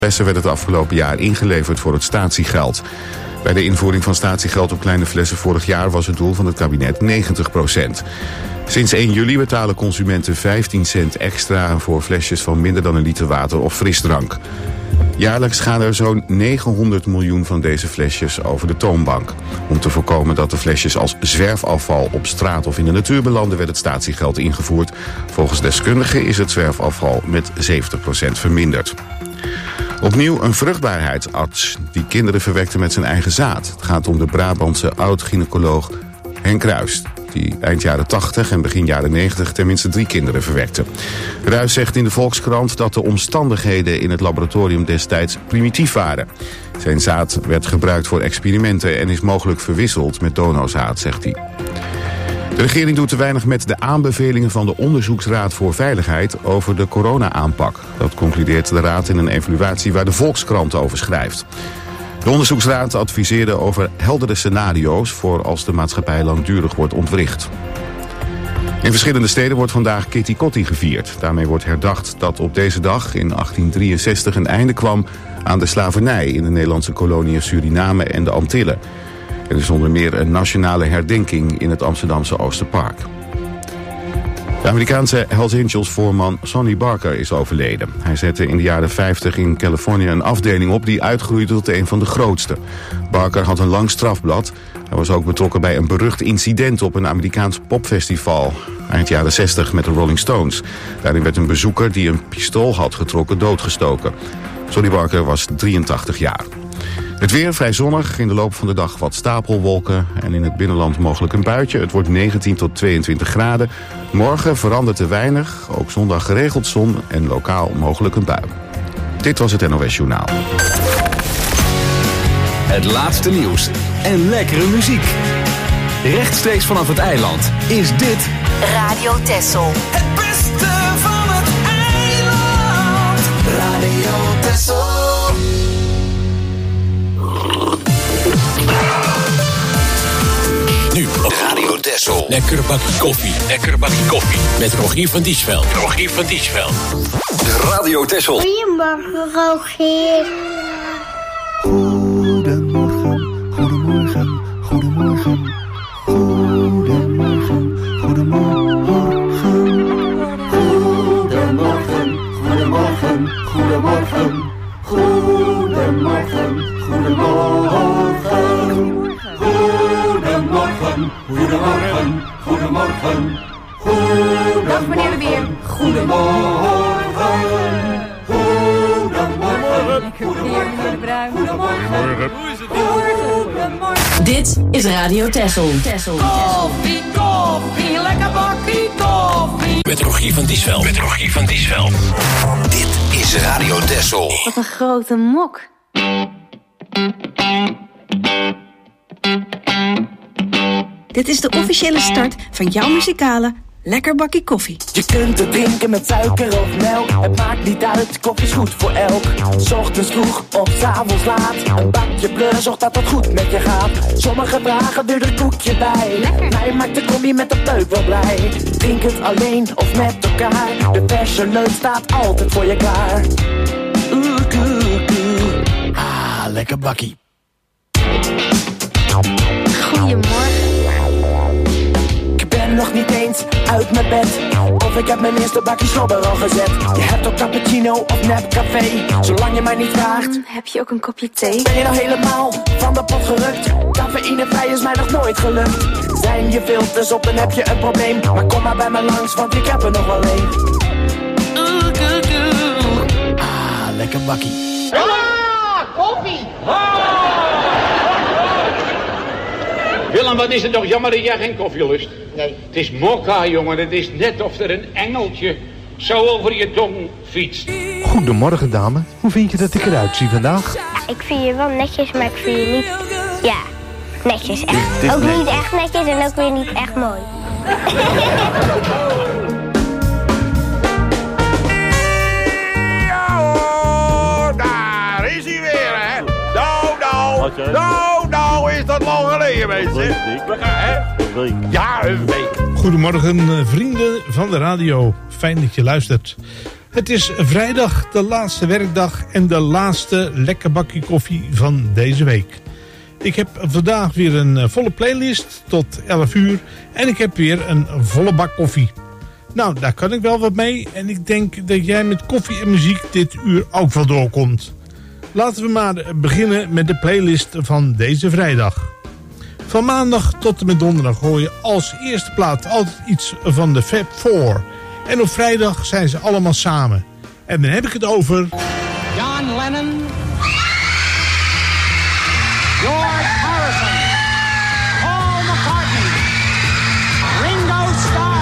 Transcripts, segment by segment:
Flessen werd het afgelopen jaar ingeleverd voor het statiegeld. Bij de invoering van statiegeld op kleine flessen vorig jaar was het doel van het kabinet 90%. Sinds 1 juli betalen consumenten 15 cent extra voor flesjes van minder dan een liter water of frisdrank. Jaarlijks gaan er zo'n 900 miljoen van deze flesjes over de toonbank. Om te voorkomen dat de flesjes als zwerfafval op straat of in de natuur belanden, werd het statiegeld ingevoerd. Volgens deskundigen is het zwerfafval met 70% verminderd. Opnieuw een vruchtbaarheidsarts die kinderen verwekte met zijn eigen zaad. Het gaat om de Brabantse oud-gynaecoloog Henk Kruis, die eind jaren 80 en begin jaren 90 tenminste 3 kinderen verwekte. Ruijs zegt in de Volkskrant dat de omstandigheden in het laboratorium destijds primitief waren. Zijn zaad werd gebruikt voor experimenten en is mogelijk verwisseld met donorzaad, zegt hij. De regering doet te weinig met de aanbevelingen van de Onderzoeksraad voor Veiligheid over de corona-aanpak. Dat concludeert de raad in een evaluatie waar de Volkskrant over schrijft. De onderzoeksraad adviseerde over heldere scenario's voor als de maatschappij langdurig wordt ontwricht. In verschillende steden wordt vandaag Kitty Kotti gevierd. Daarmee wordt herdacht dat op deze dag in 1863 een einde kwam aan de slavernij in de Nederlandse koloniën Suriname en de Antillen. Er is onder meer een nationale herdenking in het Amsterdamse Oosterpark. De Amerikaanse Hells Angels-voorman Sonny Barker is overleden. Hij zette in de jaren 50 in Californië een afdeling op die uitgroeide tot een van de grootste. Barker had een lang strafblad. Hij was ook betrokken bij een berucht incident op een Amerikaans popfestival eind jaren 60 met de Rolling Stones. Daarin werd een bezoeker die een pistool had getrokken doodgestoken. Sonny Barker was 83 jaar. Het weer vrij zonnig, in de loop van de dag wat stapelwolken en in het binnenland mogelijk een buitje. Het wordt 19 tot 22 graden. Morgen verandert er weinig, ook zondag geregeld zon en lokaal mogelijk een bui. Dit was het NOS Journaal. Het laatste nieuws en lekkere muziek. Rechtstreeks vanaf het eiland is dit Radio Texel. Het beste van het eiland. Radio Texel. Nu op Radio Texel. Lekker bakkie koffie. Lekker bakkie koffie. Met Rogier van Diesveld. Rogier van Diesveld. Radio Texel. Goedemorgen, Rogier. Goedemorgen, goedemorgen, goedemorgen. Goedemorgen, goedemorgen. Goedemorgen, goedemorgen, goedemorgen. Goedemorgen, goedemorgen. Goedemorgen, goedemorgen, goedemorgen. Dag meneer de Beer. Goedemorgen. Goedemorgen. Meneer de Bruin. Goedemorgen. Dit is Radio Texel. Koffie, koffie, lekker bakkie koffie. Met Rogier van Diesveld. Met Rogier van Diesveld. Dit is Radio Texel. Wat een grote mok. Dit is de officiële start van jouw muzikale Lekker Bakkie Koffie. Je kunt het drinken met suiker of melk. Het maakt niet uit, koffie is goed voor elk. 's Ochtends vroeg of 's avonds laat. Een bakje bleu, zorgt dat het goed met je gaat. Sommigen vragen er een koekje bij. Mij maakt de koffie met de peuk wel blij. Drink het alleen of met elkaar. De verse leuk staat altijd voor je klaar. Ah, lekker bakkie. Goedemorgen. Ik ben nog niet eens uit mijn bed. Of ik heb mijn eerste bakje slobber al gezet. Je hebt ook cappuccino of nep café. Zolang je mij niet vraagt. Heb je ook een kopje thee? Ben je nou helemaal van de pot gerukt? Cafeïnevrij is mij nog nooit gelukt. Zijn je filters op, dan heb je een probleem. Maar kom maar bij me langs, want ik heb er nog wel een. Ah, lekker bakkie. Ah, koffie. Willem, wat is het toch jammer dat jij geen koffie lust? Nee. Het is mokka, jongen. Het is net of er een engeltje zo over je tong fietst. Goedemorgen, dame. Hoe vind je dat ik eruit zie vandaag? Ja, ik vind je wel netjes, maar ik vind je niet... Ja, netjes. Echt. Ook niet echt netjes en ook weer niet echt mooi. Ja hoor, daar is hij weer, hè. Nou, is dat lang geleden, mensen. Ja, een week. Goedemorgen, vrienden van de radio. Fijn dat je luistert Het is vrijdag, de laatste werkdag en de laatste lekker bakje koffie van deze week. Ik heb vandaag weer een volle playlist tot 11 uur en ik heb weer een volle bak koffie. Nou, daar kan ik wel wat mee en ik denk dat jij met koffie en muziek dit uur ook wel doorkomt. Laten we maar beginnen met de playlist van deze vrijdag. Van maandag tot en met donderdag hoor je als eerste plaat altijd iets van de Fab Four. En op vrijdag zijn ze allemaal samen. En dan heb ik het over John Lennon, George Harrison, Paul McCartney, Ringo Starr.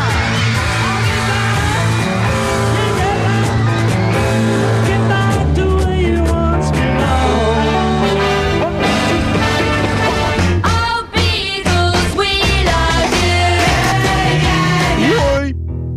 Get back to where you once belonged. Oh, Beatles, we love you. Hoi.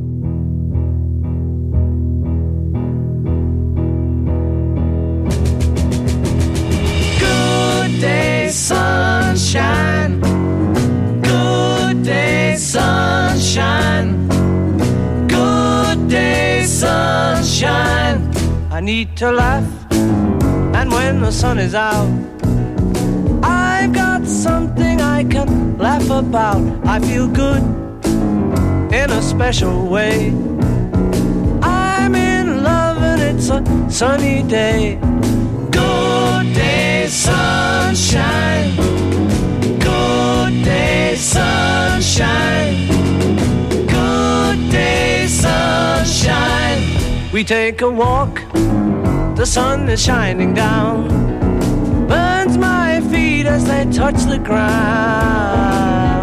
Good day, sunshine. Good day, sunshine. Good day, sunshine. I need to laugh, and when the sun is out, I've got something I can laugh about. I feel good in a special way. I'm in love and it's a sunny day. Good day, sunshine. Good day, sunshine. Good day, sunshine. We take a walk, the sun is shining down, burns my feet as they touch the ground.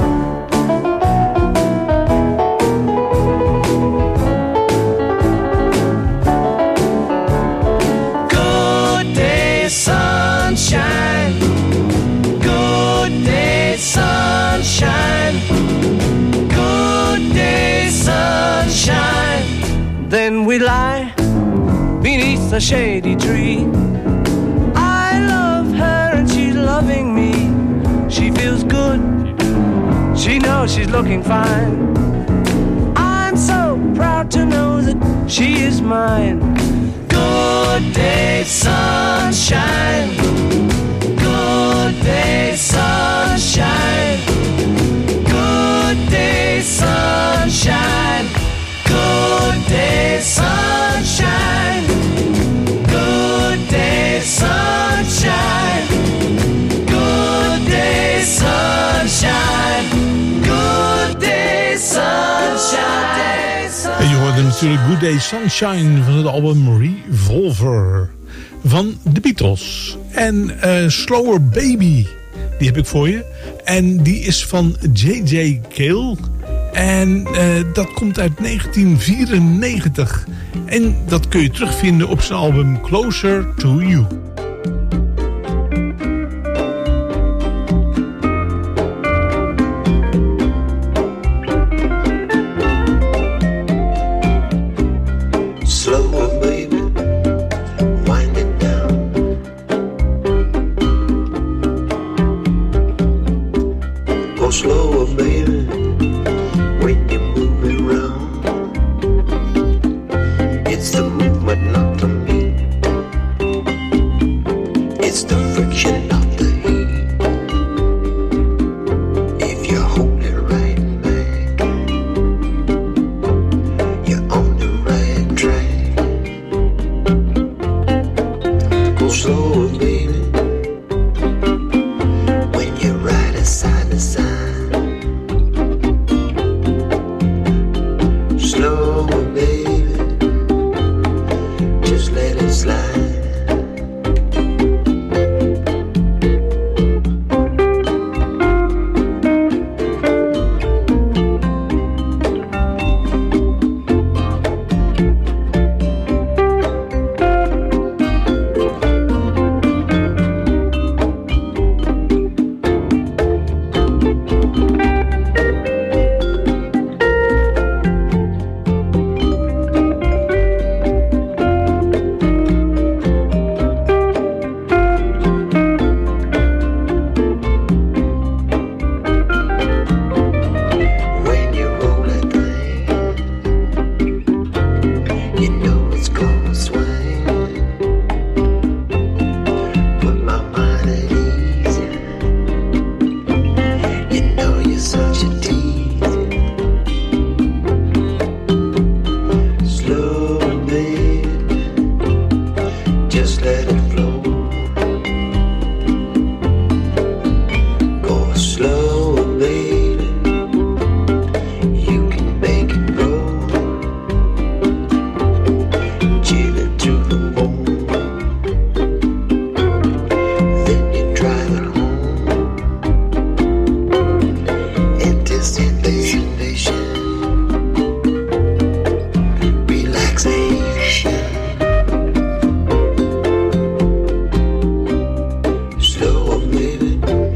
Good day, sunshine. Good day, sunshine. Good day, sunshine. Then we lie beneath the shady tree. I love her and she's loving me. She feels good, she knows she's looking fine. I'm so proud to know that she is mine. Good day, sunshine. Good day, sunshine. Good day, sunshine. Good day, sunshine. Good day, sunshine. Good day, sunshine. Good day, sunshine. En je hoorde natuurlijk Good Day Sunshine van het album Revolver van de Beatles. En Slower Baby, die heb ik voor je. En die is van J.J. Cale. En dat komt uit 1994. En dat kun je terugvinden op zijn album Closer to You. Slower, baby, wind it down. Go slower, baby, when you move it around. It's the movement, not the beat. It's the friction, not the heat. If you hold it right back, you're on the right track. Go slower, baby, when you ride it side to side. Slower, baby, just let it slide. let it flow. Go slow, baby. You can make it grow. Chill it to the bone. Then you drive it home. Anticipation, relaxation. Slow, baby.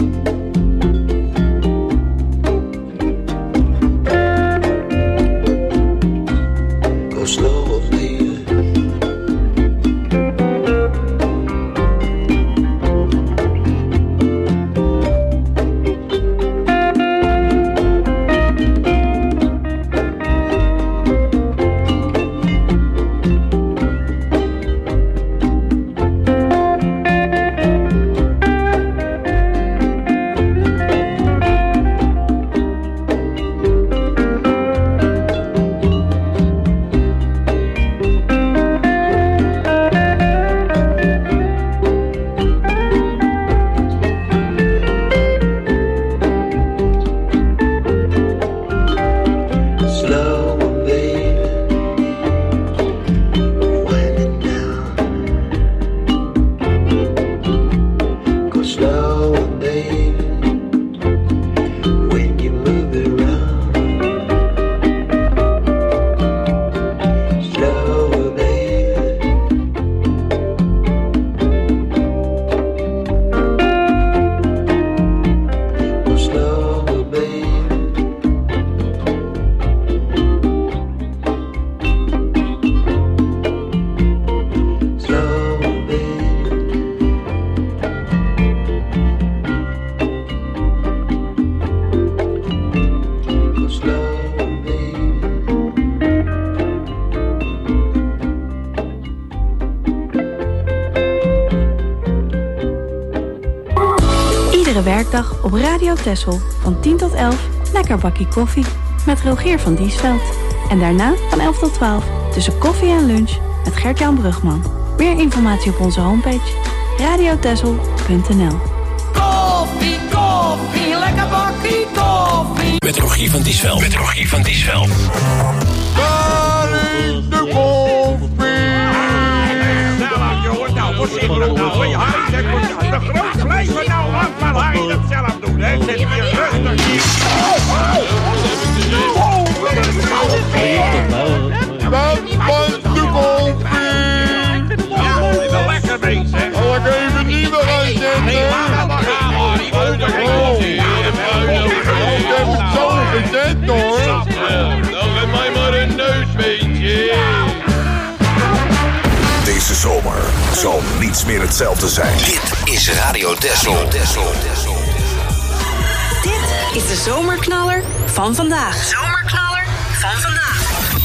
Go slow, baby. Slow, baby. Wind it down. Go slow, baby. When you move it around. Slow, baby. Go slow, baby. Slow, baby. Go slow, baby. Iedere werkdag op Radio Texel van 10 tot 11 lekker bakkie koffie met Rogier van Diesveld. En daarna van 11 tot 12 tussen koffie en lunch met Gert-Jan Brugman. Meer informatie op onze homepage radiotexel.nl. Koffie, koffie, lekker bakkie koffie. Met Rogier van Diesveld. Met Rogier van Diesveld. Daar is de koffie. Jongens, nou, wat zit er nou? Harry, zeg maar, de groot blijven nou af, maar Harry dat zelf doen, hè? Zet je rustig hier. Wat van de koffie? Ja, ik ben lekker bezig. Zal ik even niet meer gaan zetten? Nee, maar gaan, Harry. Ik heb het zo gezet, hoor. Dan geef mij maar een neusbeentje. Deze zomer zal niets meer hetzelfde zijn. Dit is Radio Texel. Dit is de zomerknaller van vandaag. Zomerknaller van vandaag.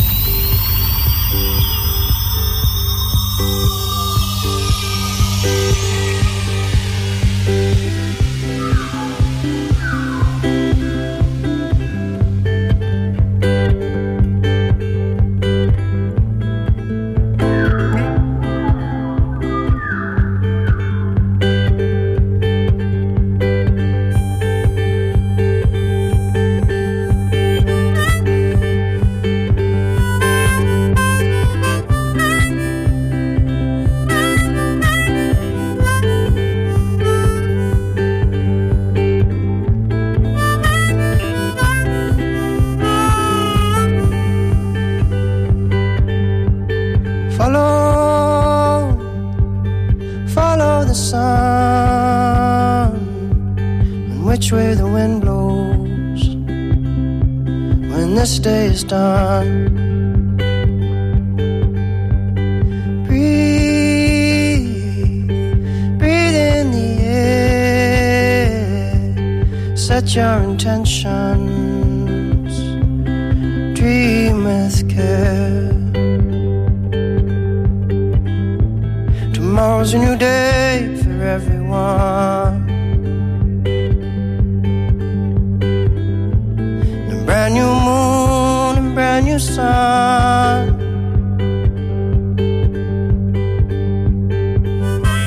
Follow the sun and which way the wind blows when this day is done. Breathe in the air, set your intentions, dream with care. Tomorrow's a new day for everyone, and a brand new moon and brand new sun.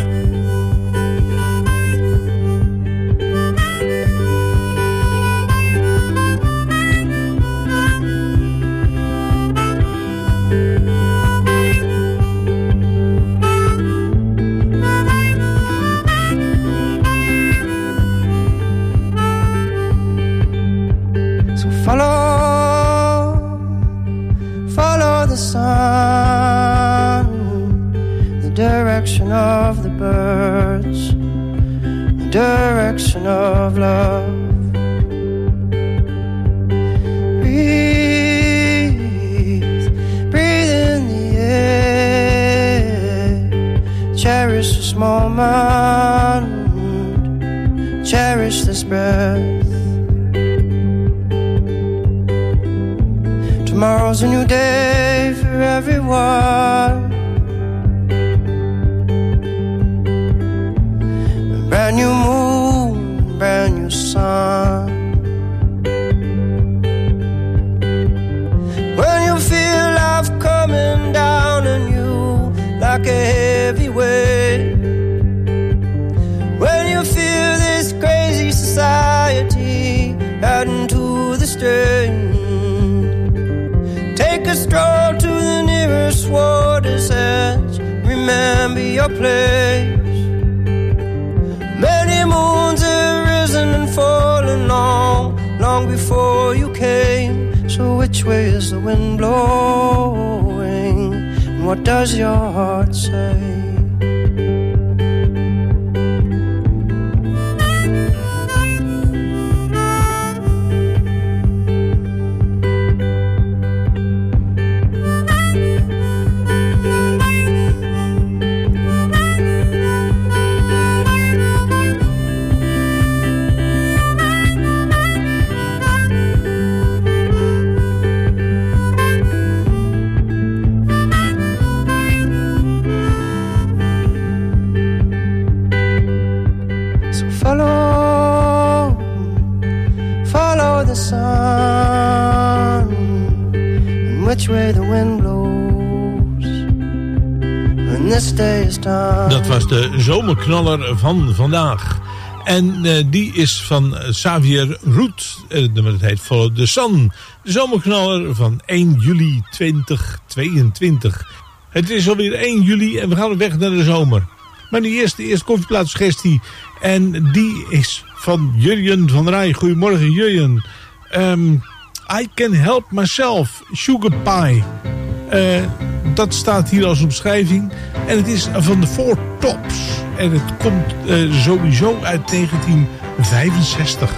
towards the direction of love. Breathe in the air. Cherish this moment. Cherish this breath. Tomorrow's a new day for everyone. A brand new moon, brand new sun. When you feel life coming down on you like a heavy weight. When you feel this crazy society adding to the strain. Take a stroll to the nearest water's edge. Remember your place. Many moons have risen and fallen long before you came. So which way is the wind blowing? And what does your heart say? Follow the sun, and which way the wind blows, when this day is done. Dat was de zomerknaller van vandaag. En die is van Xavier Roet. Het heet Follow the Sun. De zomerknaller van 1 juli 2022. Het is alweer 1 juli en we gaan weg naar de zomer. Maar nu eerst de eerste koffieplaatsgestie. En die is van Jurjen van Rij. Goedemorgen Jurjen. I Can Help Myself, Sugar Pie. Dat staat hier als omschrijving. En het is van de Four Tops. En het komt sowieso uit 1965.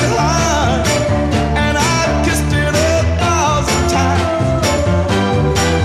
Times.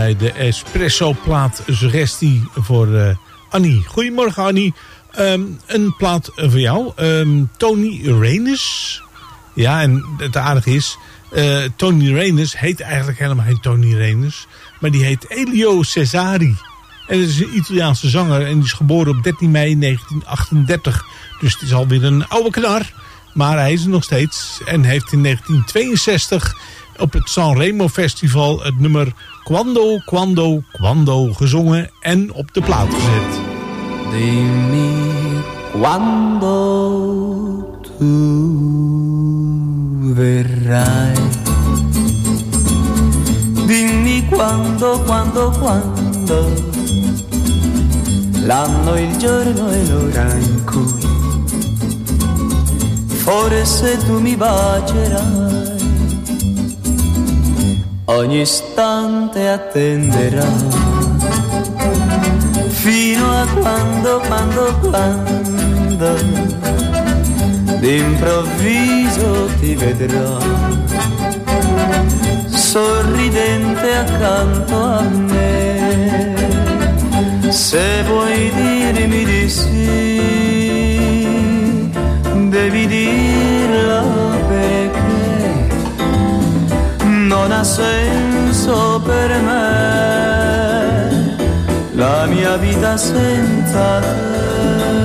bij de Espresso-plaat suggestie voor Annie. Goedemorgen Annie. Een plaat voor jou. Tony Reynes. Ja, en het aardige is... Tony Reynes heet eigenlijk helemaal geen Tony Reynes. Maar die heet Elio Cesari. En dat is een Italiaanse zanger. En die is geboren op 13 mei 1938. Dus het is alweer een oude knar. Maar hij is er nog steeds. En heeft in 1962 op het Sanremo Festival het nummer Quando, Quando, Quando gezongen. En op de plaat gezet. Dimmi quando tu verrai. Dimmi quando, quando, quando. L'anno, il giorno e l'ora in cui forse tu mi bacerai. Ogni istante attenderò fino a quando, quando, quando d'improvviso ti vedrò sorridente accanto a me. Se vuoi dirmi di sì, devi dirlo perché non ha senso per me la mia vita senza te.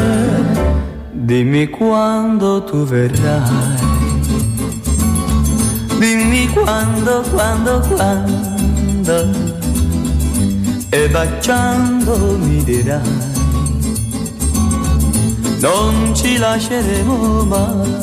Dimmi quando tu verrai. Dimmi quando, quando, quando. E baciando mi dirai non ci lasceremo mai.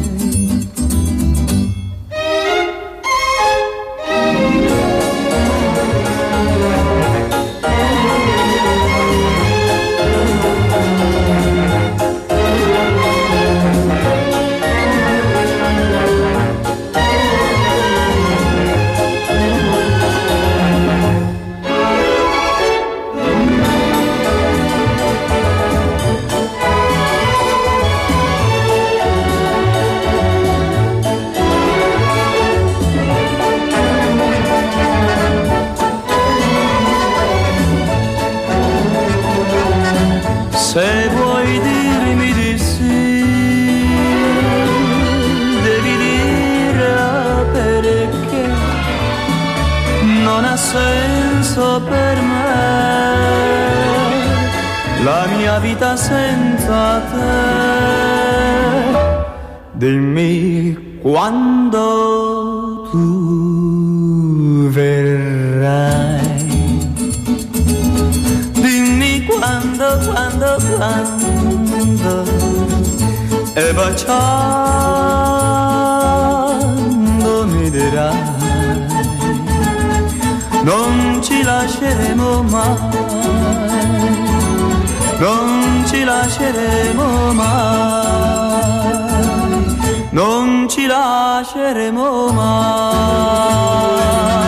Se vuoi dirmi di sì, devi dire perché non ha senso per me la mia vita senza te. Dimmi quando tu verrai. Quando, quando, quando e baciando mi dirai non ci lasceremo mai, non ci lasceremo mai, non ci lasceremo mai.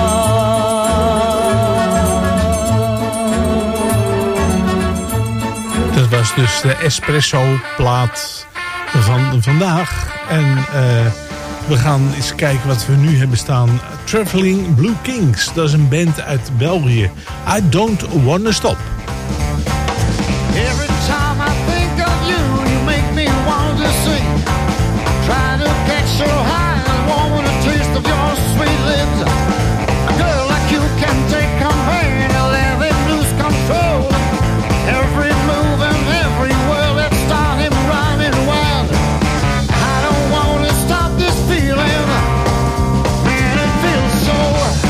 Dat was dus de Espresso-plaat van vandaag. En we gaan eens kijken wat we nu hebben staan. Traveling Blue Kings, dat is een band uit België. I Don't Wanna Stop. Every time I think of you, you make me want to sing. Try to get so high, I want a taste of your sweet lips. A girl like you can take command, let it lose control. Every move and every word, let's start him running wild. I don't want to stop this feeling, man, it feels so.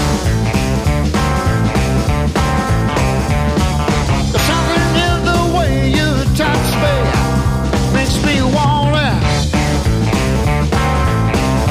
There's something in the way you touch me, makes me want it.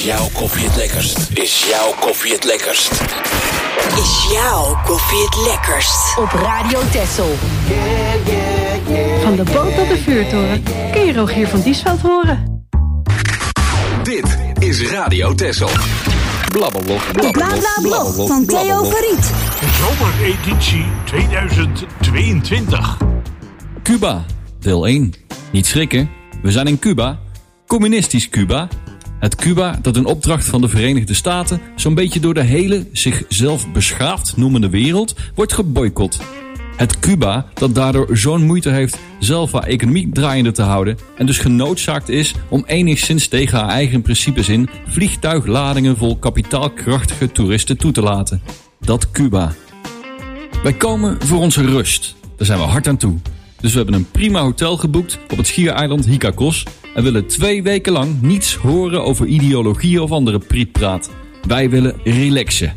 jouw koffie het lekkerst? Is jouw koffie het lekkerst? Is jouw koffie het lekkerst? Op Radio Texel. Van de boot tot de vuurtoren kun je Rogier van Diesveld horen. Dit is Radio Texel. Blablablog, Blablablog van Theo Verriet. Zomereditie 2022. Cuba, deel 1. Niet schrikken, we zijn in Cuba. Communistisch Cuba. Het Cuba dat in opdracht van de Verenigde Staten zo'n beetje door de hele zichzelf beschaafd noemende wereld wordt geboycott. Het Cuba dat daardoor zo'n moeite heeft zelf haar economie draaiende te houden en dus genoodzaakt is om enigszins tegen haar eigen principes in vliegtuigladingen vol kapitaalkrachtige toeristen toe te laten. Dat Cuba. Wij komen voor onze rust. Daar zijn we hard aan toe. Dus we hebben een prima hotel geboekt op het schiereiland Icacos en willen 2 weken lang niets horen over ideologie of andere prietpraat. Wij willen relaxen.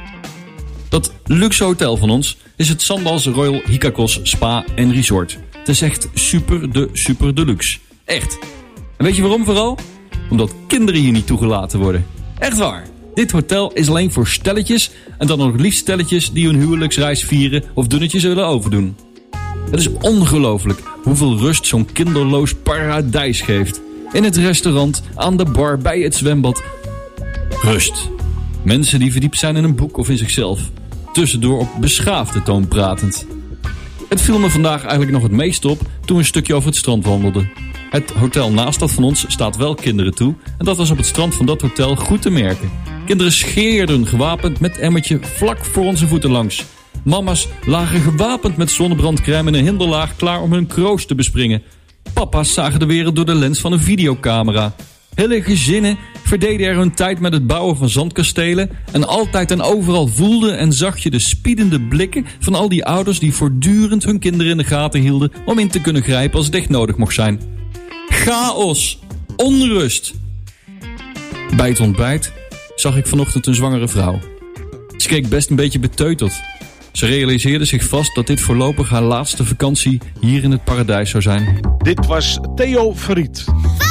Dat luxe hotel van ons is het Sandals Royal Icacos Spa en Resort. Het is echt super deluxe. Echt. En weet je waarom vooral? Omdat kinderen hier niet toegelaten worden. Echt waar. Dit hotel is alleen voor stelletjes en dan nog liefst stelletjes die hun huwelijksreis vieren of dunnetjes willen overdoen. Het is ongelooflijk hoeveel rust zo'n kinderloos paradijs geeft. In het restaurant, aan de bar, bij het zwembad. Rust. Mensen die verdiept zijn in een boek of in zichzelf. Tussendoor op beschaafde toon pratend. Het viel me vandaag eigenlijk nog het meest op toen we een stukje over het strand wandelden. Het hotel naast dat van ons staat wel kinderen toe en dat was op het strand van dat hotel goed te merken. Kinderen scheerden gewapend met emmertje vlak voor onze voeten langs. Mama's lagen gewapend met zonnebrandcrème in een hinderlaag klaar om hun kroos te bespringen. Papa's zagen de wereld door de lens van een videocamera. Hele gezinnen verdeden er hun tijd met het bouwen van zandkastelen en altijd en overal voelde en zag je de spiedende blikken van al die ouders die voortdurend hun kinderen in de gaten hielden om in te kunnen grijpen als het echt nodig mocht zijn. Chaos. Onrust. Bij het ontbijt zag ik vanochtend een zwangere vrouw. Ze keek best een beetje beteuterd. Ze realiseerde zich vast dat dit voorlopig haar laatste vakantie hier in het paradijs zou zijn. Dit was Theo Verriet.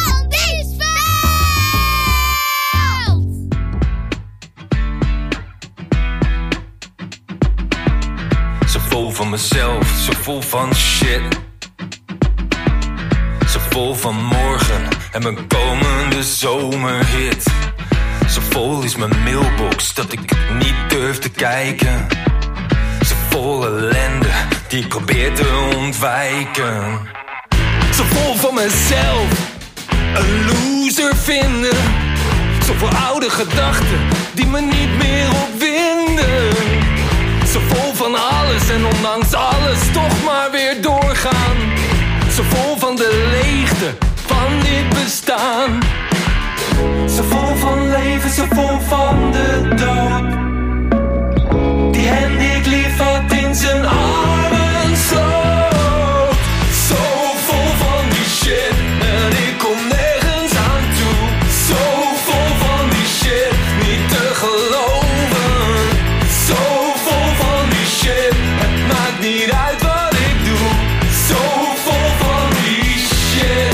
Zo vol van mezelf, zo vol van shit. Zo vol van morgen en mijn komende zomerhit. Zo vol is mijn mailbox dat ik niet durf te kijken. Zo vol ellende die ik probeer te ontwijken. Zo vol van mezelf, een loser vinden. Zo vol oude gedachten die me niet meer opwinden. Zo vol van alles en ondanks alles toch maar weer doorgaan. Zo vol van de leegte van dit bestaan. Zo vol van leven, zo vol van de dood. Die hen die ik lief had in zijn armen sloot. Zo vol van die shit en ik kom nergens aan toe. Zo vol van die shit, niet te geloven. Zo vol van die shit, het maakt niet uit wat ik doe. Zo vol van die shit.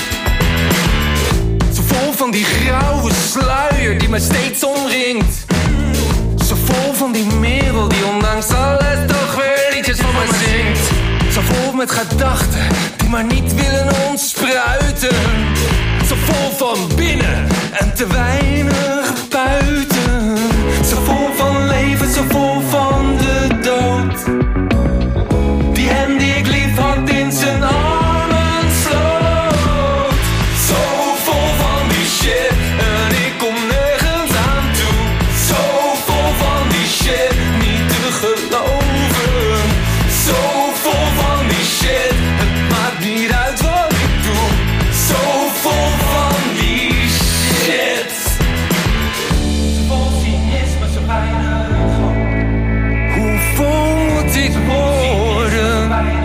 Zo vol van die grauwe sluier die me steeds omringt. Zo vol van die merel die ondanks alles toch weer liedjes van mij zingt. Zo vol met gedachten die maar niet willen ontspruiten. Zo vol van binnen en te weinig buiten. Zo vol van leven, zo vol van de dood. Die hem die ik lief had in zijn armen sloot. Zo vol van die shit en ik kom nergens aan toe. Zo vol van die shit, niet te geloven. Zo vol van die shit, het maakt niet uit wat ik doe. Zo vol van die shit. Zo vol cynisme, zo weinig hoop. Hoe vol moet ik worden?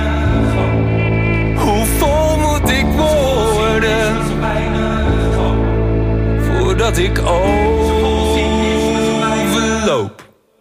Hoe vol moet ik worden? Voordat ik overloop.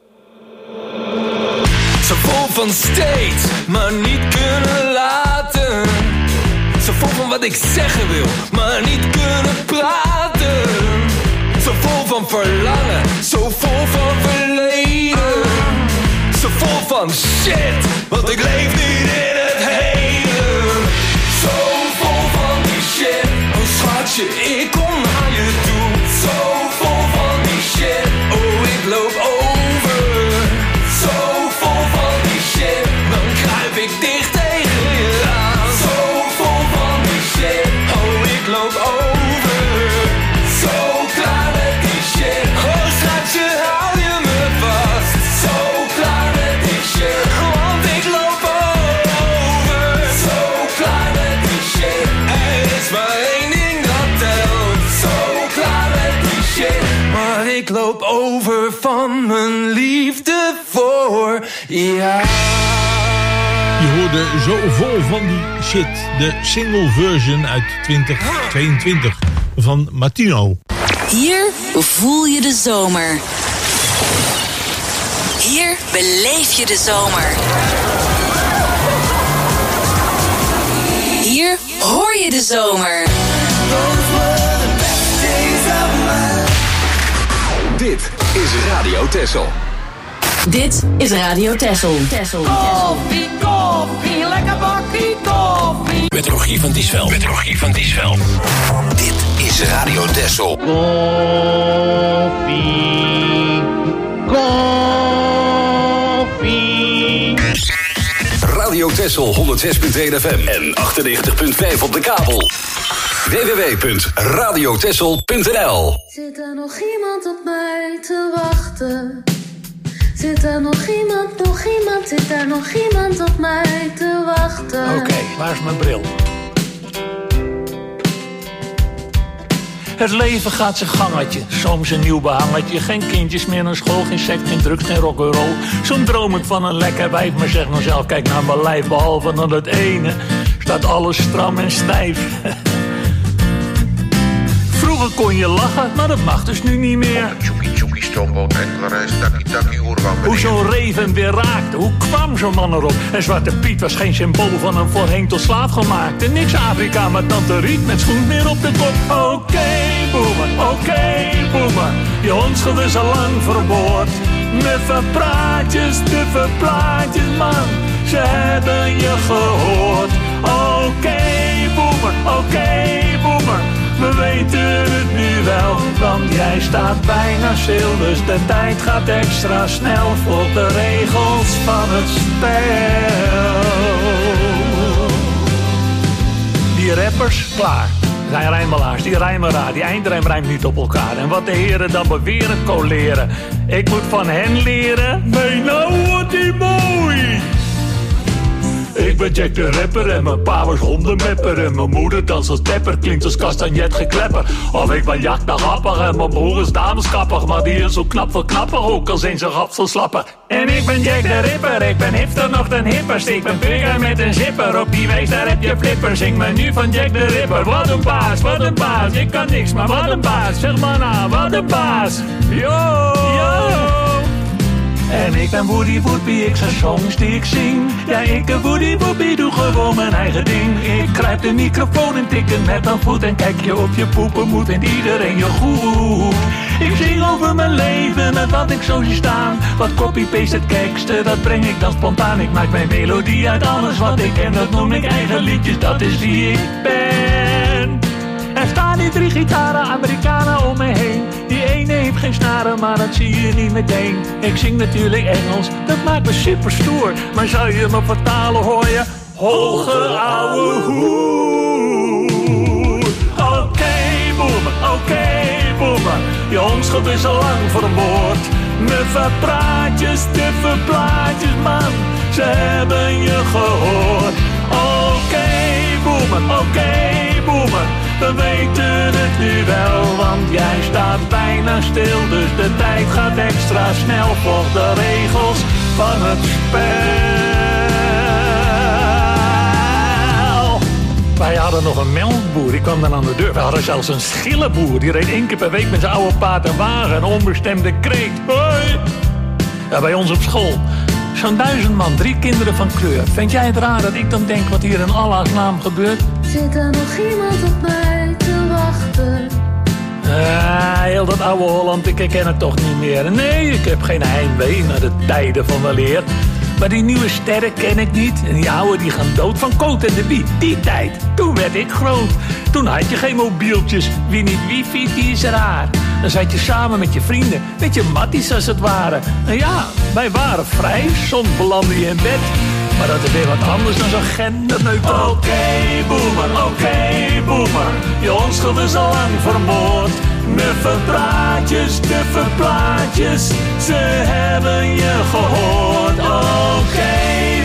Zo vol van steeds, maar niet kunnen laten. Zo vol van wat ik zeggen wil, maar niet kunnen praten. Zo vol van verlangen, zo vol van verleden. Zo vol van shit, want ik leef niet in het heden. Zo vol van die shit, oh schatje, ik kom naar je toe. Zo vol van die shit, oh ik loop over. Zo vol van die shit, dan kruip ik dicht tegen je aan. Zo vol van die shit, oh ik loop over. Zo klaar met die shit, oh schatje, hou je me vast. Zo klaar met die shit, want ik loop over. Zo klaar met die shit, er is maar één ding dat telt. Zo klaar met die shit, maar ik loop over van mijn liefde voor jou. Je hoorde Zo vol van die shit, de single version uit 2022 van Martino. Hier voel je de zomer. Hier beleef je de zomer. Hier hoor je de zomer. Dit is Radio Texel. Dit is Radio Texel. Koffie, koffie, lekker bakkie koffie. Met Rogier van Diesveld. Dit is Radio Texel. Koffie. Radio Texel 106.1 FM en 98.5 op de kabel. www.radiotexel.nl. Zit er nog iemand op mij te wachten? Zit er nog iemand, zit er nog iemand op mij te wachten? Oké, waar is mijn bril? Het leven gaat zijn gangetje, soms een nieuw behangetje. Geen kindjes meer naar school, geen seks, geen drugs, geen rock'n'roll. Soms droom ik van een lekker wijf, maar zeg nou zelf, kijk naar mijn lijf. Behalve dan het ene, staat alles stram en stijf. Vroeger kon je lachen, maar dat mag dus nu niet meer. Tjoekie, stroomboot, enkele takkie, oerwoud. Hoe zo'n reven weer raakte, hoe kwam zo'n man erop? En Zwarte Piet was geen symbool van een voorheen tot slaaf gemaakt. En niks Afrika, maar Tante Riet met schoen meer op de kop. Oké, boemer, je hondschool is al lang verboord. Muffe praatjes, man, ze hebben je gehoord. Oké, boemer, we weten het nu wel, want jij staat bijna stil, dus de tijd gaat extra snel. Volg de regels van het spel. Die rappers, klaar, zijn rijmelaars, die rijmen raar, die eindrijm rijmt niet op elkaar. En wat de heren dan beweren, colleren. Ik moet van hen leren, nee nou wordt die mooi. Ik ben Jack de Rapper en mijn pa was hondenmepper. En mijn moeder danst als dapper, klinkt als Castagnet geklepper. Of ik ben Jack de Rapper en mijn broer is dameskapper. Maar die is zo knap voor knapper, ook al zijn ze rapsel slapper. En ik ben Jack de Ripper, ik ben hipster nog den hipperst. Ik ben burger met een zipper, op die wijs daar heb je flipper. Zing me nu van Jack de Ripper. Wat een baas, ik kan niks, maar wat een baas. Zeg maar na, wat een baas. Yo. En ik ben Woody Woodbie, ik zing songs die ik zing. Ja, ik ben Woody Woodbie, doe gewoon mijn eigen ding. Ik grijp de microfoon en tik het met mijn voet. En kijk je of je poepen moet en iedereen je goed. Ik zing over mijn leven en wat ik zo zie staan. Wat copy-paste het gekste, dat breng ik dan spontaan. Ik maak mijn melodie uit alles wat ik ken, dat noem ik eigen liedjes, dat is wie ik ben. Er staan die 3 gitaren, Amerikanen om me heen. Die ene heeft geen snaren, maar dat zie je niet meteen. Ik zing natuurlijk Engels, dat maakt me super stoer. Maar zou je me vertalen, hoor je hoge ouwe hoer. Oké, boemer, je onschuld is al lang vermoord. Muffe praatjes, tuffe plaatjes, man, ze hebben je gehoord. Oké, boemer, we weten het nu wel, want jij staat bijna stil, dus de tijd gaat extra snel. Volg de regels van het spel. Wij hadden nog een melkboer, die kwam dan aan de deur. We hadden zelfs een schillenboer, die reed 1 keer per week met zijn oude paard en wagen. Een onbestemde kreet. Hoi! Ja, bij ons op school. Zo'n 1000 man, 3 kinderen van kleur. Vind jij het raar dat ik dan denk wat hier in Allahs naam gebeurt? Zit er nog iemand op mij te wachten? Heel dat oude Holland, ik herken het toch niet meer. Nee, ik heb geen heimwee naar de tijden van weleer. Maar die nieuwe sterren ken ik niet. En die oude die gaan dood van Coat en de Bie. Die tijd, toen werd ik groot. Toen had je geen mobieltjes. Wie niet wifi, die is raar. Dan zat je samen met je vrienden, met je matties als het ware. En ja, wij waren vrij, soms belandde je in bed. Maar dat is weer wat anders dan zo'n genderneutraal. Oké, boomer, je onschuld is al lang vermoord. Muffe praatjes, duffe plaatjes, ze hebben je gehoord. Oké,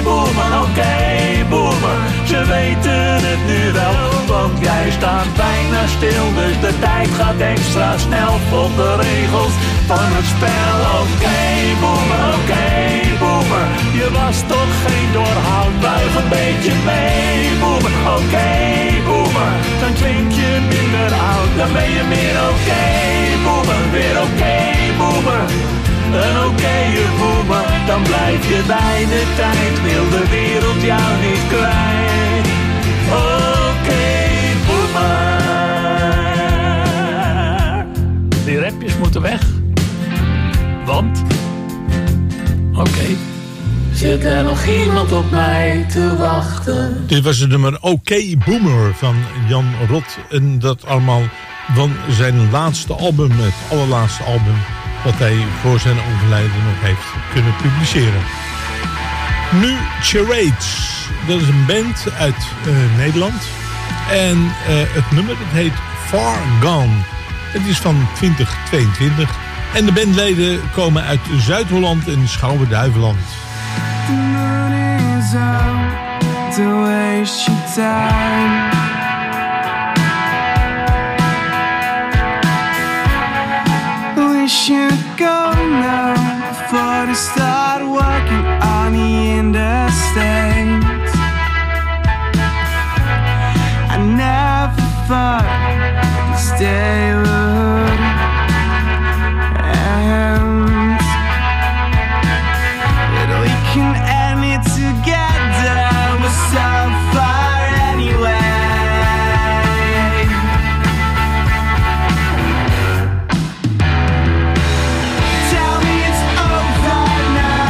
boomer, ze weten het nu wel. Want jij staat bijna stil, dus de tijd gaat extra snel. Volg de regels van het spel. Oké, boomer, je was toch geen doorhoud, buig een beetje mee, boomer. Oké, boomer, dan klink je minder oud, dan ben je meer oké, boomer. Weer oké, boomer, een oké boomer, dan blijf je bij de tijd, wil de wereld jou niet kwijt. Oké, boomer. Die rapjes moeten weg, want oké. Zit er nog iemand op mij te wachten? Dit was het nummer Oké Boomer van Jan Rot. En dat allemaal van zijn laatste album. Het allerlaatste album wat hij voor zijn overlijden nog heeft kunnen publiceren. Nu Charades. Dat is een band uit Nederland. En het nummer dat heet Far Gone. Het is van 2022. En de bandleden komen uit Zuid-Holland en Schouwen-Duiveland. The moon is out to waste your time. Wish you'd go now before they start working on the interstate. I never thought this day would end. We can end it together, we're so far anyway. Tell me it's over now.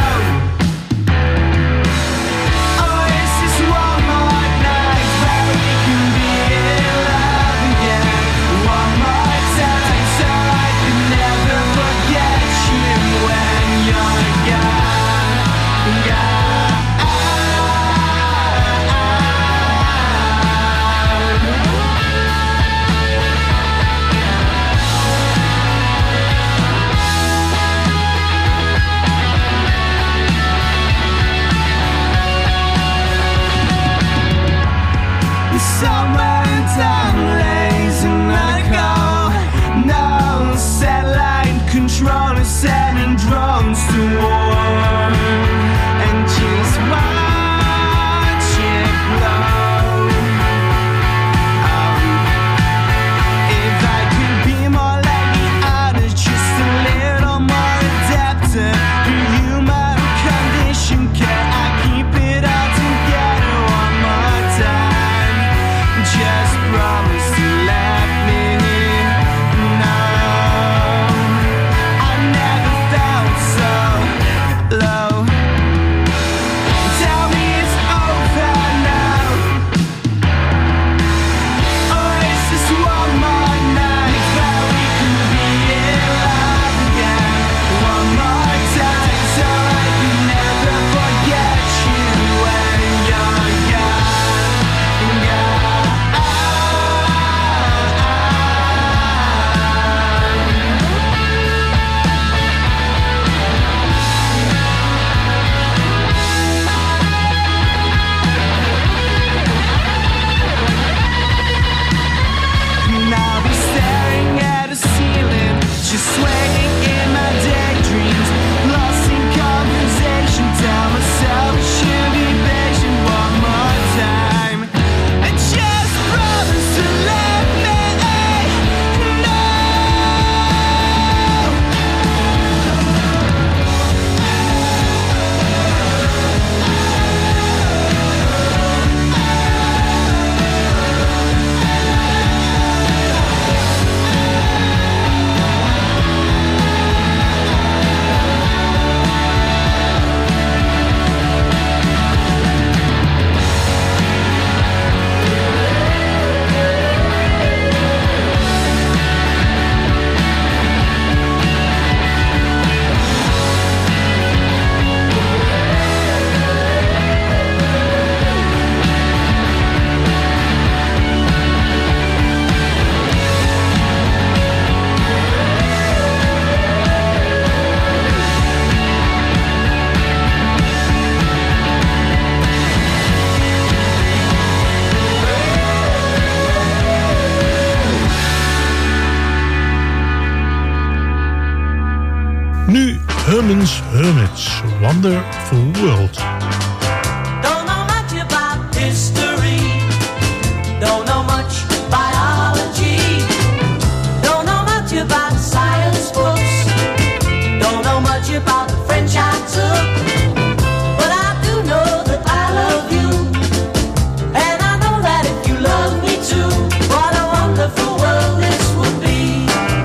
Herman's Hermits, Wonderful World. Don't know much about history. Don't know much biology. Don't know much about science books. Don't know much about the French I took. But I do know that I love you. And I know that if you love me too, what a wonderful world this would be.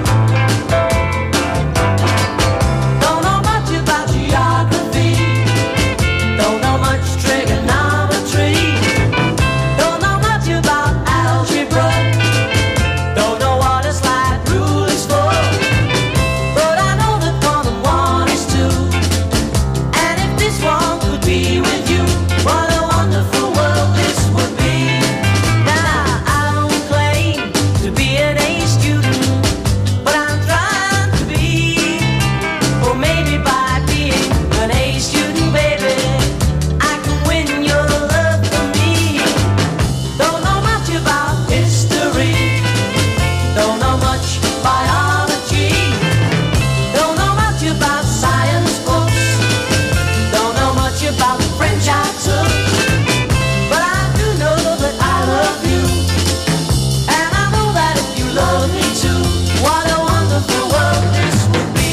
Don't know much about geography. Don't know much trigonometry. Don't know much about algebra. Don't know what a slide rule is for. But I know that 1 and 1 is 2. And if this one could be with you, what a wonderful world this would be. Now I don't claim to be an A student, but I'm trying to be. Or maybe by being an A student, baby, I can win your love for me. Don't know much about history. Don't know much biology. Don't know much about science books. Don't know much about the French I took. But I do know that I love you. And I know that if you love me too, what a wonderful world this would be.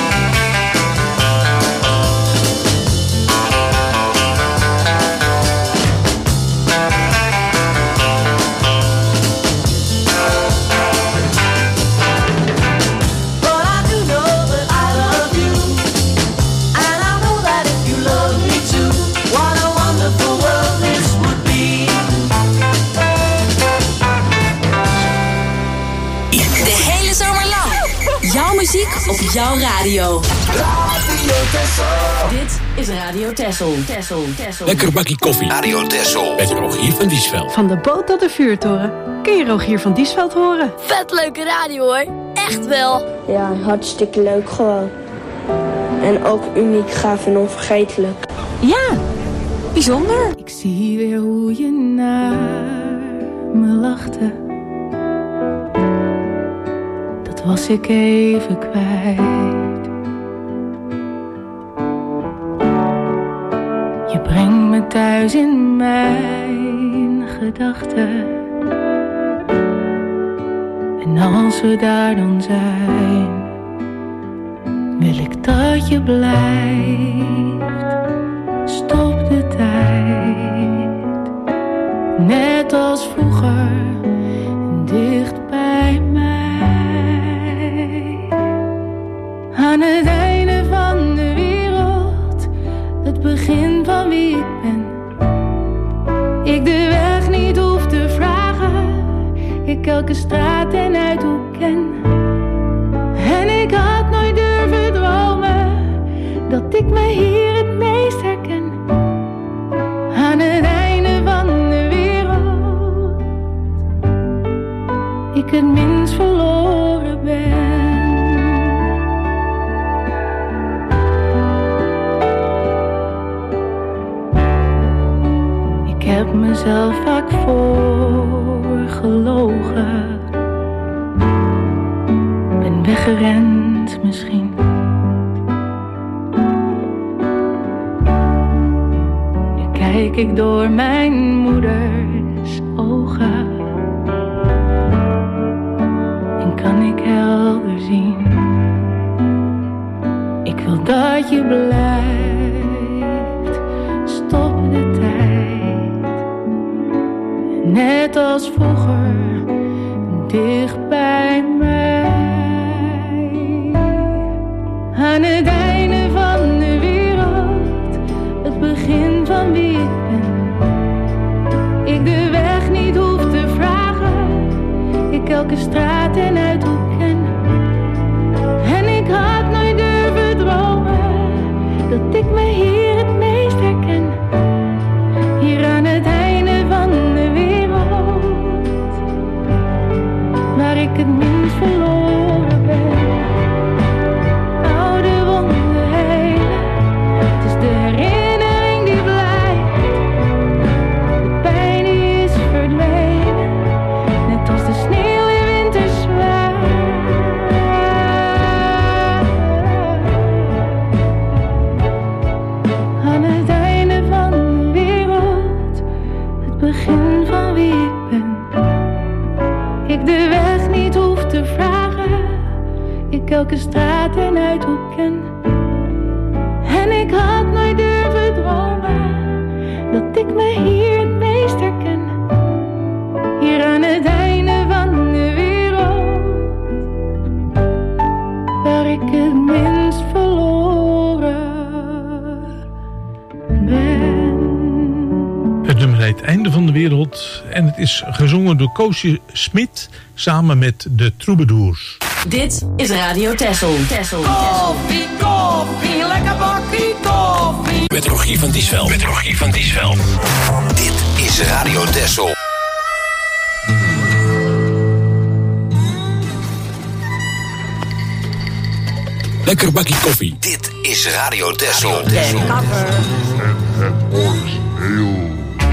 But I do know that I love you. And I know that if you love me too, what a wonderful world this would be. De hele zomer lang. Jouw muziek op jouw radio. Dit is Radio Texel. Lekker bakkie koffie. Radio Texel. Met Rogier van Diesveld. Van de boot tot de vuurtoren kun je Rogier van Diesveld horen. Vet leuke radio hoor. Echt wel. Ja, hartstikke leuk gewoon. En ook uniek, gaaf en onvergetelijk. Ja, bijzonder. Ik zie weer hoe je naar me lachte. Dat was ik even kwijt. Je brengt me thuis in mijn gedachten. En als we daar dan zijn, wil ik dat je blijft. Stop de tijd, net als vroeger, dicht bij mij. Aan het einde van de wereld, het begin van wie ik ben. Ik de weg niet hoef te vragen, ik elke straat en uithoek ken. En ik had nooit durven dromen dat ik me hier het meest herken. Aan het einde van de wereld, ik het minst verloren ben. Ik heb mezelf vaak voorgelogen, ben weggerend misschien. Nu kijk ik door mijn moeders ogen en kan ik helder zien. Ik wil dat je blijft, stop de tijd. Net als vroeger, dicht bij mij. Aan het einde van de wereld, het begin van wie ik ben. Ik de weg niet hoef te vragen, ik elke straat en uithoek ken. En ik had nooit durven dromen dat ik me hier het meest herken. Hier aan het einde van de wereld, waar ik het minst verloren ben. Oude wonden heen, het is de herinnering die blijft. De pijn die is verdwenen, net als de sneeuw in winterzwaar. begin van wie ik ben. Ik de weg niet hoef te vragen. Ik elke straat en uithoek ken. En ik had nooit durven dromen dat ik me hier het meest herken. Hier aan het einde van de wereld, waar ik het minst verloren ben. Het nummer heet Einde van de Wereld en het is gezongen door Koosje Smit samen met de Troubadours. Dit is Radio Texel. Koffie, koffie, lekker bakkie koffie. Met Rogier van Diesveld. Dit is Radio Texel. Lekker bakkie koffie. Dit is Radio Texel. Het origineel.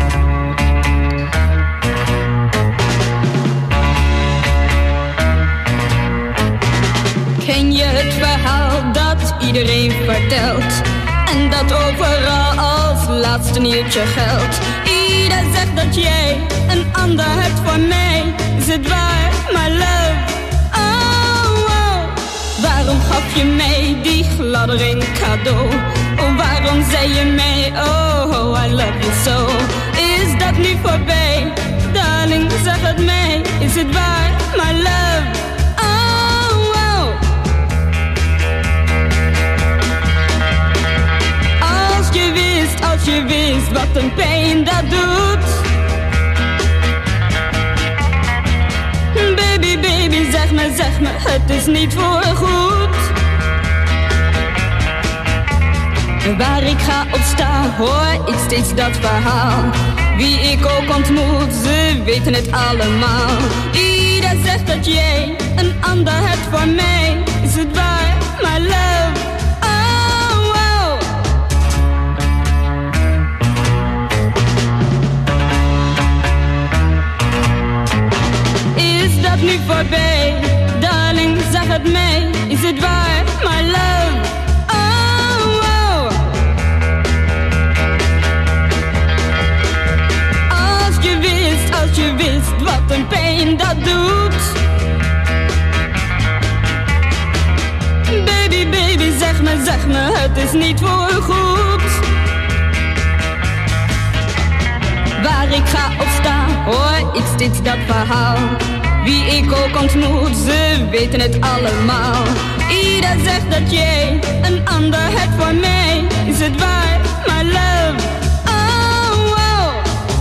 Ken je het verhaal dat iedereen vertelt? En dat overal als laatste nieuwtje geldt. Ieder zegt dat jij een ander hebt voor mij. Is het waar, my love? Oh, oh. Waarom gaf je mij die gladdering cadeau? Oh, waarom zei je mij, oh, I love you so? Is dat nu voorbij? Darling, zeg het mij. Is het waar, my love? Als je wist wat een pijn dat doet. Baby, baby, zeg me, het is niet voor goed. Waar ik ga of sta, hoor ik steeds dat verhaal. Wie ik ook ontmoet, ze weten het allemaal. Ieder zegt dat jij een ander hebt voor mij. Is het waar, my love? Nu voorbij, darling, zeg het mij, is het waar, my love? Oh, oh. Als je wist wat een pijn dat doet. Baby, baby, zeg me, het is niet voor goed. Waar ik ga of sta, hoor ik steeds dat verhaal. Wie ik ook ontmoet, ze weten het allemaal. Ieder zegt dat jij een ander hebt voor mij. Is het waar, my love? Oh, oh.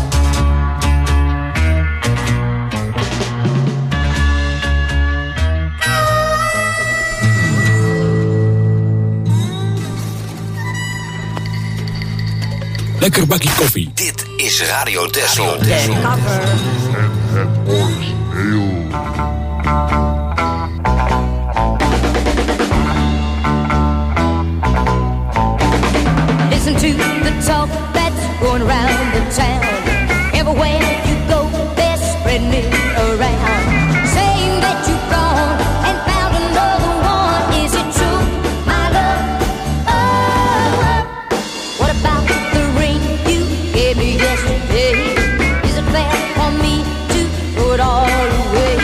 Lekker bakkie koffie. Dit is Radio Texel. Listen to the talk that's going around the town. Everywhere you go, they're spreading it around, saying that you've gone and found another one. Is it true, my love? Oh, what about the ring you gave me yesterday? Is it fair for me to throw it all away?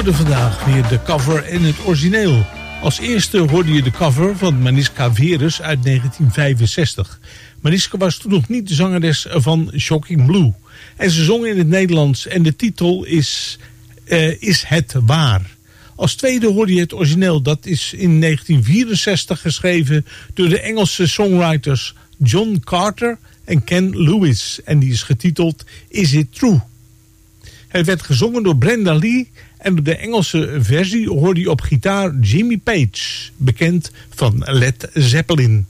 hoorde vandaag weer de cover en het origineel. Als eerste hoorde je de cover van Mariska Verus uit 1965. Mariska was toen nog niet de zangeres van Shocking Blue. En ze zong in het Nederlands en de titel is het waar. Als tweede hoorde je het origineel. Dat is in 1964 geschreven door de Engelse songwriters John Carter en Ken Lewis. En die is getiteld Is It True? Het werd gezongen door Brenda Lee en op de Engelse versie hoorde je op gitaar Jimmy Page, bekend van Led Zeppelin.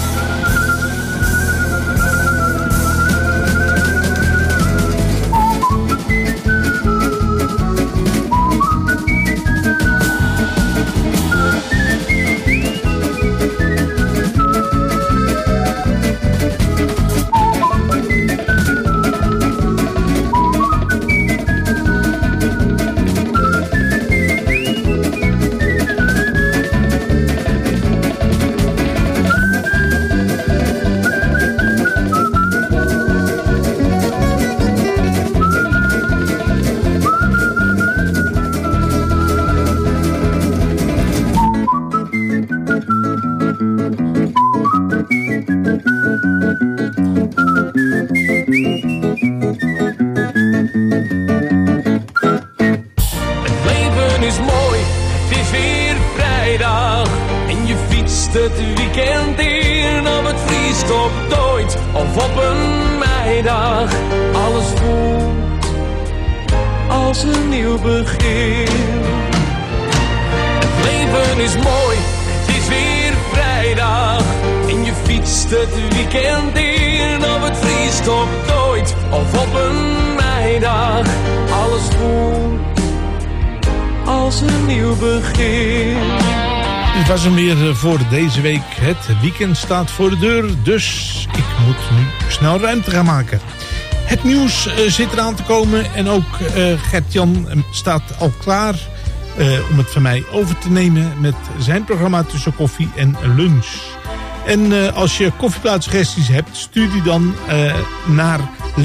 Dit was hem weer voor deze week. Het weekend staat voor de deur, dus ik moet nu snel ruimte gaan maken. Het nieuws zit eraan te komen en ook Gert-Jan staat al klaar om het van mij over te nemen met zijn programma tussen koffie en lunch. En als je koffieplatssuggesties hebt, stuur die dan naar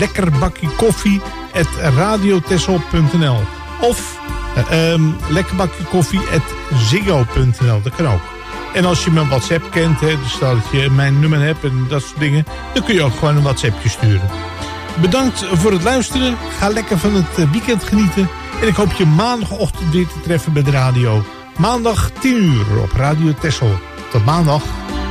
lekkerbakjekoffie@radiotessel.nl of lekkerbakjekoffie@ziggo.nl. Dat kan ook. En als je mijn WhatsApp kent, dus dat je mijn nummer hebt en dat soort dingen, dan kun je ook gewoon een WhatsAppje sturen. Bedankt voor het luisteren. Ga lekker van het weekend genieten. En ik hoop je maandagochtend weer te treffen bij de radio. Maandag 10 uur op Radio Tessel. Tot maandag.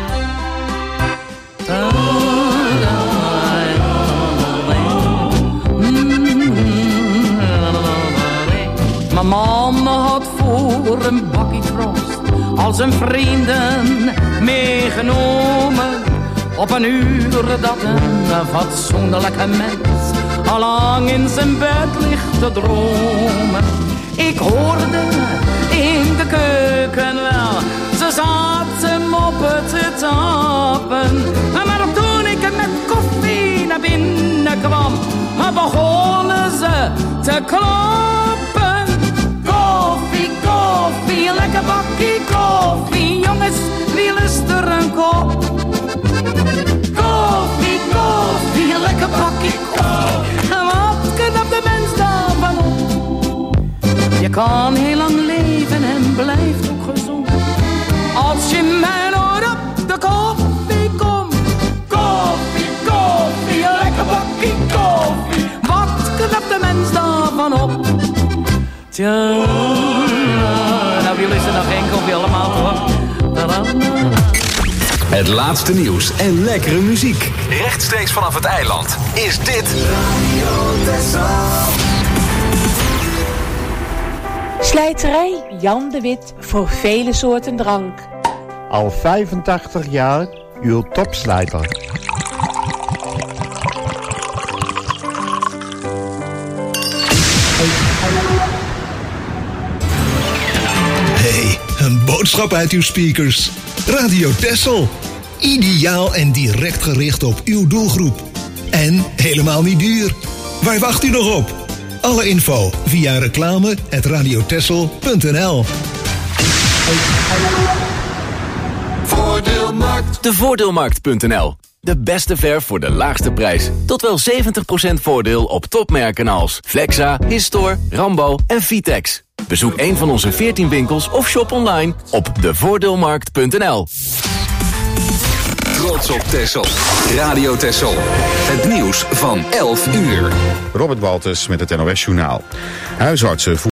Mijn mama had voor een bakkie troost al zijn vrienden meegenomen. Op een uur dat een fatsoenlijke mens al lang in zijn bed ligt te dromen. Ik hoorde in de keuken wel, ze zaten moppen te tappen. Maar toen ik met koffie naar binnen kwam, begonnen ze te kloppen. Koffie, koffie, lekker bakkie koffie. Jongens, wie lust er een kop? Koffie, koffie, lekker bakkie koffie. En wat knapt de mens daarvan op? Je kan heel lang leven en blijft ook gezond, als je mij nooit op de koffie komt. Koffie, koffie, lekker bakkie koffie. Wat knapt de mens daarvan op? Tja, nou jullie zijn nog geen koffie allemaal toch? Het laatste nieuws en lekkere muziek. Rechtstreeks vanaf het eiland is dit Radio Tessel. Slijterij Jan de Wit voor vele soorten drank. Al 85 jaar uw topslijter. Hey, een boodschap uit uw speakers. Radio Tessel. Ideaal en direct gericht op uw doelgroep. En helemaal niet duur. Waar wacht u nog op? Alle info via reclame@radiotessel.nl. Voordeelmarkt. De Voordeelmarkt.nl. De beste verf voor de laagste prijs. Tot wel 70% voordeel op topmerken als Flexa, Histor, Rambo en Vitex. Bezoek een van onze 14 winkels of shop online op devoordeelmarkt.nl. Trots op Texel. Radio Texel. Het nieuws van 11 uur. Robert Walters met het NOS Journaal. Huisartsen